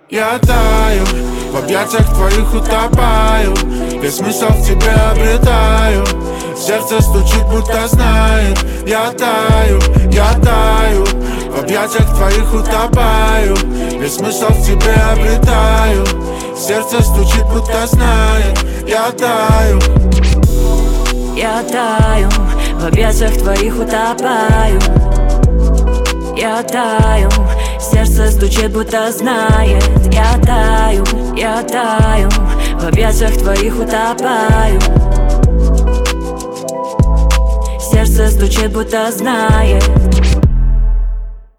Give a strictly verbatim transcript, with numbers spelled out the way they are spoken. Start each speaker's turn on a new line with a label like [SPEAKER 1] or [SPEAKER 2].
[SPEAKER 1] Я таю, в объятиях твоих утопаю, весь смысл в тебе обретаю. Сердце стучит, будто знает. Я таю, я таю, в объятиях твоих утопаю, весь смысл в тебе обретаю. Сердце стучит, будто знает. Я таю.
[SPEAKER 2] Я таю, в объятиях твоих утопаю. Я таю, сердце стучит, будто знает. Я таю, я таю, в объятиях твоих утопаю. Сердце стучит, будто знает.